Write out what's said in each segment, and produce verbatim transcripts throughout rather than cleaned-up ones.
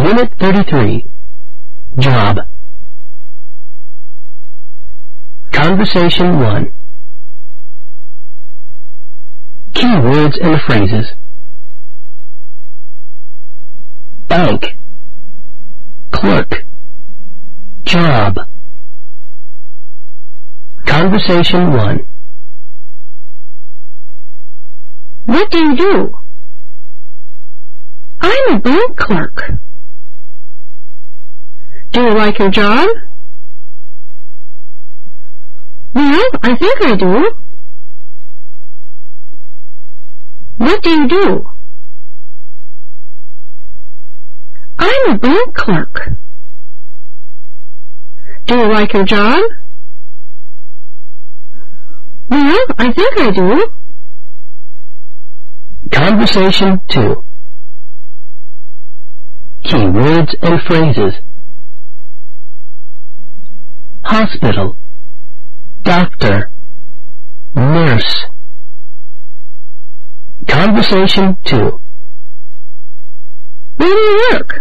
Unit thirty-three. Job. Conversation one. Keywords and phrases. Bank. Clerk. Job. Conversation one. What do you do? I'm a bank clerk. Do you like your job? Well, I think I do. What do you do? I'm a bank clerk. Do you like your job? Well, I think I do. Conversation two. Keywords and phrases. Hospital. Doctor. Nurse. Conversation two. Where do you work?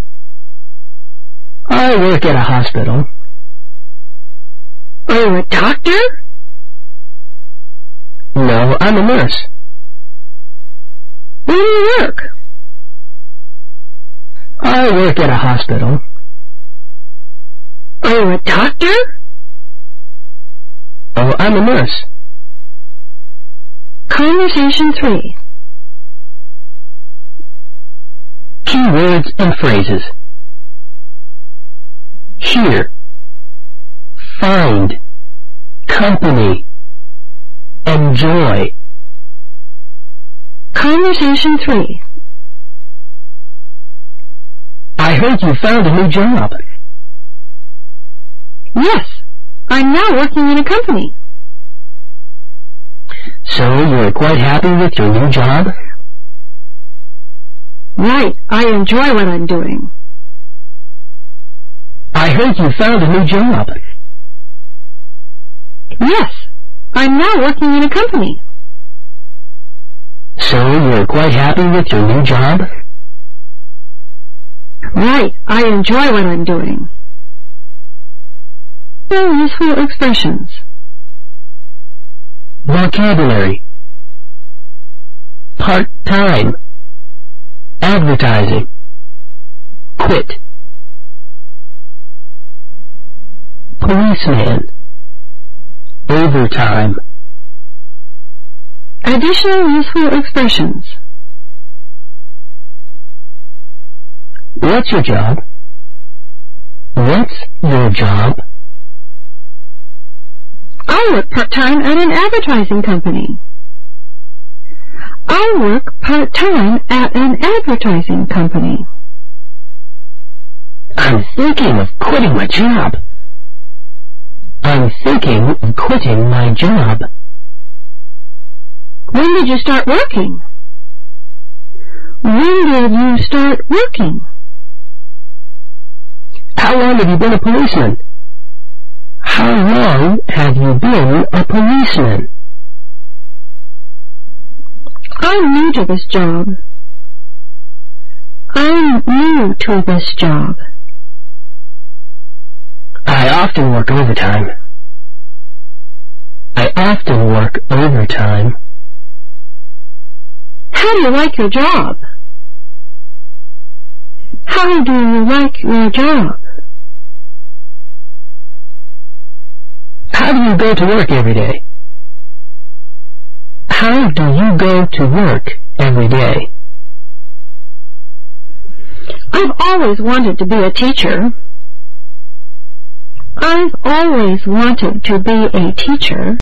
I work at a hospital. Are you a doctor? No, I'm a nurse. Where do you work? I work at a hospital. Are you a doctor? Oh, I'm a nurse. Conversation three. Keywords and phrases. Hear. Find. Company. Enjoy. Conversation three. I heard you found a new job. Yes, I'm now working in a company. So you're quite happy with your new job? Right, I enjoy what I'm doing. I heard you found a new job. Yes, I'm now working in a company. So you're quite happy with your new job? Right, I enjoy what I'm doing. Useful expressions. Vocabulary. Part-time. Advertising. Quit. Policeman. Overtime. Additional useful expressions. What's your job? What's your job? I work part-time at an advertising company. I work part-time at an advertising company. I'm thinking of quitting my job. I'm thinking of quitting my job. When did you start working? When did you start working? How long have you been a policeman? How long have you been a policeman? I'm new to this job. I'm new to this job. I often work overtime. I often work overtime. How do you like your job? How do you like your job? How do you go to work every day? How do you go to work every day? I've always wanted to be a teacher. I've always wanted to be a teacher.